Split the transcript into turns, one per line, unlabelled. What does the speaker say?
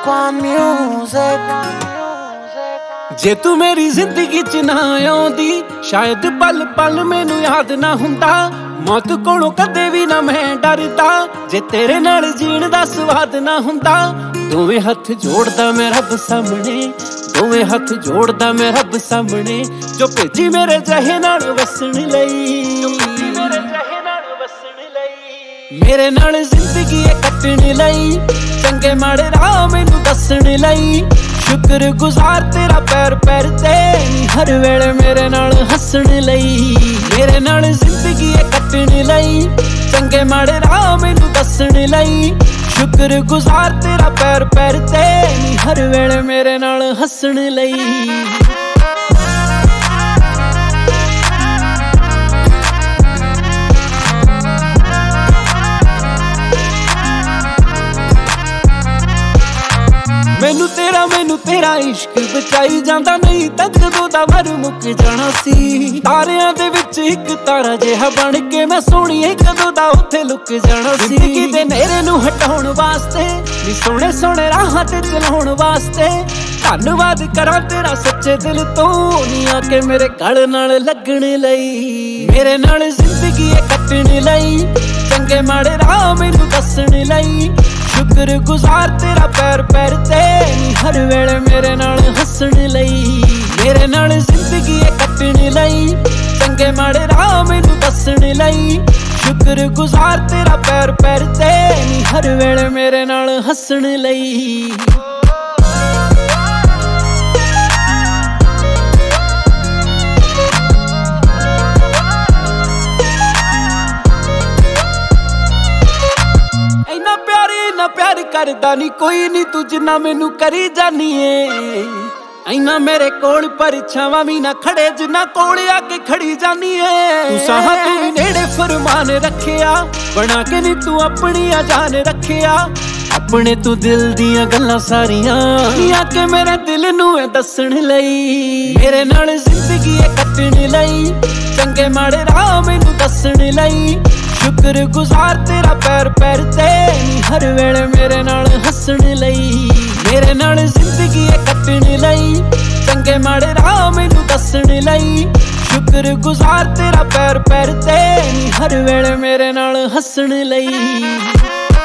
Aqua Music।
जे तू मेरी जिंदगी च ना आउंदी शायद पल पल मैनू याद ना हुंदा। मौत कोलों कदे भी ना मैं डरदा जे तेरे नाल जीण दा स्वाद ना हुंदा। दोवें हथ जोड़दा मैं रब सामने, दोवें हथ जोड़दा मैं रब सामने, जो भेजी मेरे जहे नाल वसण लई, मेरे नाल जिंदगी कटण लई, चंगे माड़े राह मैनू दसण लई। शुक्र गुजार तेरा पैर पैर ते हर वेले मेरे नाल हसण लई, मेरे नाल जिंदगी कटण लई, चंगे माड़े राह मैनू दसण लई। शुक्र गुजार तेरा पैर पैर ते हर वेले मेरे नाल हसण लई। मैनू तेरा इश्क बचाई जांदा नहीं तां कदों दा मर मुक जाना सी। तारियां दे विच इक तारा जिहा बन के मैं सोहणीए कदों दा उत्थे लुक जाना सी। जिंदगी दे नेरे नूं हटाउण वास्ते नी सोहणे सोहणे राहां ते चलाउण वास्ते धन्नवाद करां तेरा सच्चे दिल तो नी आके मेरे गल नाल लगण लई, मेरे नाल जिंदगी कटण लई, चंगे माड़े राह मैनू दसण लई। शुक्र गुजार तेरा पैर पैर ते हर वेले मेरे नाल हसण लई, मेरे नाल जिंदगी कटण लई, चंगे माड़े राह मैनू दसण लई। शुक्र गुजार तेरा पैर पैर ते हर वेले मेरे नाल हसण लई। प्यार करदा नी कोई नी तू जिन्ना मैनू करी जानी है। इना मेरे कोल परछावां भी ना खड़े जिन्ना कोल आके खड़ी जानी है। तू साह तू भी नेड़े फरमान रखिया बना के नी तू अपनी जान रखिया। अपने तू दिल दियां गल्लां सारियां आके मेरे दिल नू दसण लई, मेरे नाल जिंदगी कटण लई, चंगे माड़े राह मैनू दसण लई। शुक्र गुजार तेरा पैर पैर ते हर वेले मेरे नाल हसण लई, मेरे नाल जिंदगी कटण लई, चंगे माड़े राह मैनू दसण लई। शुक्र गुजार तेरा पैर पैर ते हर वेले मेरे नाल हसण लई।